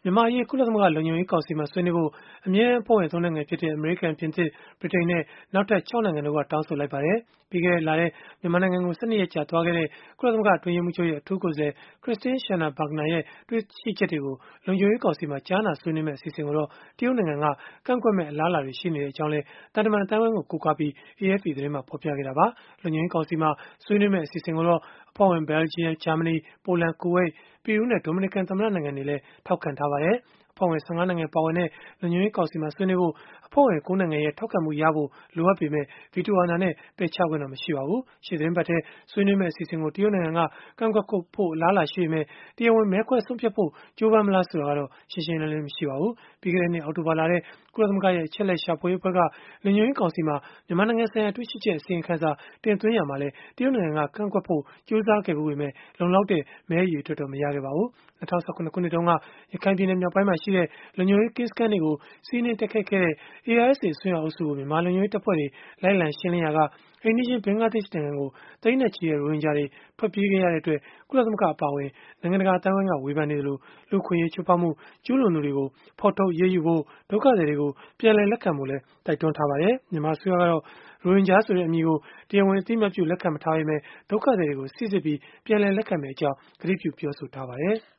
မြန်မာ့အရေး ကုလသမဂ္ဂ လုံခြုံရေးကောင်စီမှာ ဆွေးနွေးဖို့ အမြဲတမ်းအဖွဲ့ဝင် ၃ နိုင်ငံဖြစ်တဲ့ အမေရိကန်၊ ပြင်သစ်၊ ဗြိတိန်နဲ့ နောက်ထပ် ၆ နိုင်ငံတို့က တောင်းဆိုလိုက်ပါတယ်။ ပြီးခဲ့တဲ့လထဲ မြန်မာနိုင်ငံကို ၁၂ ရက်ကြာ သွားခဲ့တဲ့ ကုလသမဂ္ဂ အတွင်းရေးမှူးချုပ်ရဲ့ အထူးကိုယ်စားလှယ် Christine Schraner Burgener ရဲ့ တွေ့ရှိချက်တွေကို လုံခြုံရေးကောင်စီမှာ ကြားနာဆွေးနွေးမယ့် အစီအစဉ်ကိုတော့ တရုတ်နိုင်ငံက ကန့်ကွက်မယ့် အလားအလာတွေ ရှိနေကြောင်းလည်း သံတမန် အသိုင်းအဝန်းကို ကိုးကားပြီး AFP သတင်းမှာ ဖော်ပြခဲ့တာပါ။ လုံခြုံရေးကောင်စီမှာ ဆွေးနွေးမယ့် အစီအစဉ်ကိုတော့ အဖွဲ့ဝင် ဘယ်လ်ဂျီယံ၊ ဂျာမနီ၊ ပိုလန်၊ ကူဝိတ်၊ ပီရူးနဲ့ ဒိုမီနီကန်သမ္မတ နိုင်ငံတွေလည်း ထောက်ခံထားပါတယ်။ အဖွဲ့ဝင် ၁၅ နိုင်ငံ ပါဝင်တဲ့ လုံခြုံရေးကောင်စီမှာ ဆွေးနွေးဖို့ အဖွဲ့ဝင် ၉ နိုင်ငံရဲ့ ထောက်ခံမှုရဖို့ လိုအပ်ပေမဲ့ ဗီတိုအာဏာနဲ့ ပယ်ချခွင့်တော့ မရှိပါဘူး။ ရှေ့သီတင်းပတ်ထဲ ဆွေးနွေးမယ့် အစီအစဉ်ကို တရုတ်နိုင်ငံက ကန့်ကွက်ဖို့ အလားအလာရှိပေမဲ့ တရားဝင် မဲခွဲဆုံးဖြတ်ဖို့ ကြိုးပမ်းမလား ဆိုတာကတော့ ရှင်းရှင်းလင်းလင်း မရှိပါဘူး။ ပြီးခဲ့တဲ့နှစ် အောက်တိုဘာလထဲ ကုလသမဂ္ဂရဲ့ အချက်အလက် ရှာဖွေရေးအဖွဲ့က လုံခြုံရေးကောင်စီမှာ မြန်မာနိုင်ငံဆိုင်ရာ တွေ့ရှိချက် အစီရင်ခံစာ တင်သွင်းရာမှာလည်း တရုတ်နိုင်ငံက ကန့်ကွက်ဖို့ ကြိုးစားခဲ့ဖူးပေမဲ့ လုံလောက်တဲ့ မဲအရေအတွက်တော့ မရခဲ့ပါဘူး။ ၂၀၁၇ ခုနှစ်တုန်းက ရခိုင်ပြည်နယ် မြောက်ပိုင်းမှာရှိတဲ့ လုံခြုံရေးကင်းစခန်းတွေကို စီးနင်းတိုက်ခိုက်ခဲ့တဲ့ ARSA အစွန်းရောက်အုပ်စုကို မြန်မာလုံခြုံရေးတပ်ဖွဲ့တွေ လိုက်လံရှင်းလင်းရာက အိမ်နီးချင်း ဘင်္ဂလားဒေ့ရှ်နိုင်ငံကို သိန်းနဲ့ချီတဲ့ ရိုဟင်ဂျာတွေ ထွက်ပြေးခဲ့ရတဲ့အတွက် ကုလသမဂ္ဂ အပါအဝင် နိုင်ငံတကာ အသိုင်းအဝန်းက ဝေဖန်နေသလို၊ လူ့အခွင့်အရေး ချိုးဖောက်မှု ကျုးလွန်သူတွေကို ဖော်ထုတ်အရေးယူဖို့၊ ဒုက္ခသည်တွေကို ပြန်လည်လက်ခံဖို့လည်း တိုက်တွန်းထားပါတယ်။ မြန်မာအစိုးရကတော့ ရိုဟင်ဂျာဆိုတဲ့ အမည်ကို တရားဝင် အသိအမှတ်ပြု လက်ခံမထားပေမဲ့ ဒုက္ခသည်တွေကို စိစစ်ပြီး ပြန်လည်လက်ခံမယ့်အကြောင်း ကတိပြု ပြောဆိုထားပါတယ်။